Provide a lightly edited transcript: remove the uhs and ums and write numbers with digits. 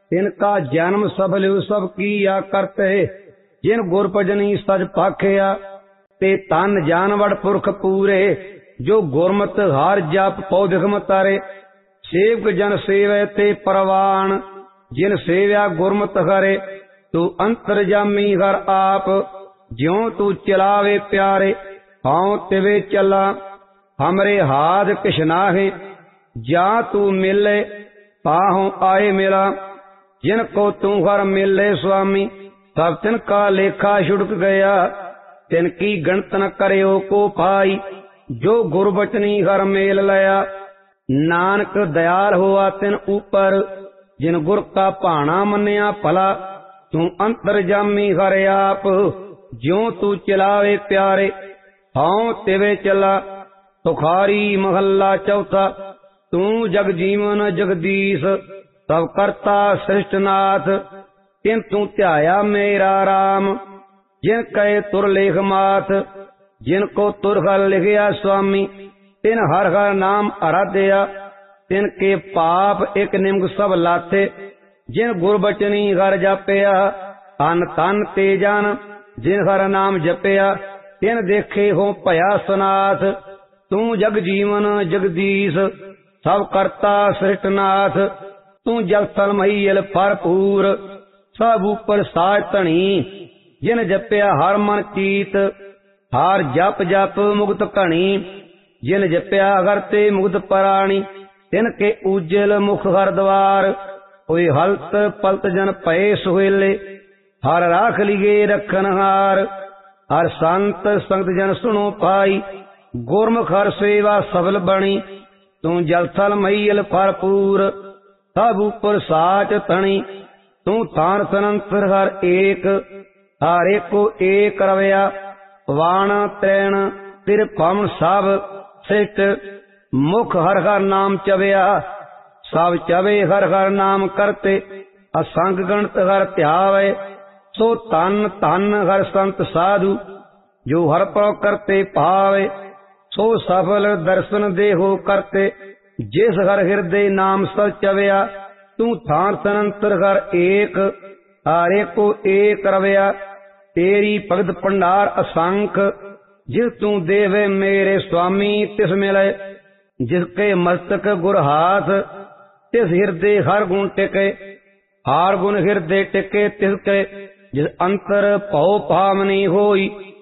तिनका जन्म सफल सब किया करते, जिन गुर भजनी सच पाखिया, ते तन जानवड़ पुरख पूरे, जो गुरमत हार जप पौ बिखम तारे। सेवक जन सेवै ते परवान, जिन सेव्या गुरमत हरे, तू अंतरजामी हर आप, ज्यों तू चलावे प्यारे, पाँव तिवे चला, हमरे हाथ किश नाहे, जा तू मिले पाहों आए मिला। जिनको तू हर मिले स्वामी, सब तिनका लेखा छुड़क गया, तिनकी गणत न करियो को पाई, जो गुरबचनी हर मेल लया। नानक दयाल होआ तिन ऊपर, जिन गुर का भाना मन्या भला, तू अंतरजामी हर आप, ज्यों तू चलावे प्यारे, हां तिवे चला। तुखारी महला चौथा, तू जग जीवन जगदीश, सब करता सृष्टनाथ, तिन तू ध्याया मेरा राम, जिन कहे तुर लेख माथ। जिनको तुर हर लिखिया स्वामी, तिन हर हर नाम आराध्या, तिनके पाप एक निमग सब लाथे, जिन गुरबचनी हर जपया, अन तन ते जन, जिन हर नाम जपया, तिन देखे हो भया सनाथ। तू जग जीवन जगदीश, सब करता सृष्टनाथ, तू जल थल महीयल भरपूर, सब ऊपर साज धनी, जिन जपया हर मन कीत, हार जप जप मुक्त घनी। जिन जपया हर ते मुक्त पराणी, तिनके उज्जल मुख हर द्वार, कोई हलत पलत जन पए सुहेले, हर राख लिये रखनहार। हर संत संगत जन सुनो पाई, गुरमुख हर सेवा सफल बणी, तू जल थल महीयल भरपूर, सब ऊपर साच धनी। तू थान सनंतर हर एक, हर एको एक रवया, वाण त्रैण तिर पवन सब श्रेष्ठ, मुख हर हर नाम चवया, सब चवे हर हर नाम करते, असंग गणत हर ध्यावे। सो तन तन हर संत साधु, जो हर प्रो करते पावे, सो सफल दर्शन देहो करते, जिस हर हृदय नाम सच चवया। तू थान सनंतर हर एक, हर एको एक रवया, तेरी भगत भंडार असंख, जिस तू देवे मेरे स्वामी तिस मिले। जिसके मस्तक गुर हाथ, तिस हृदय हर गुण टिके, हार गुण हृदय टिके तिसके, जिस अंतर भौ भावनी होई।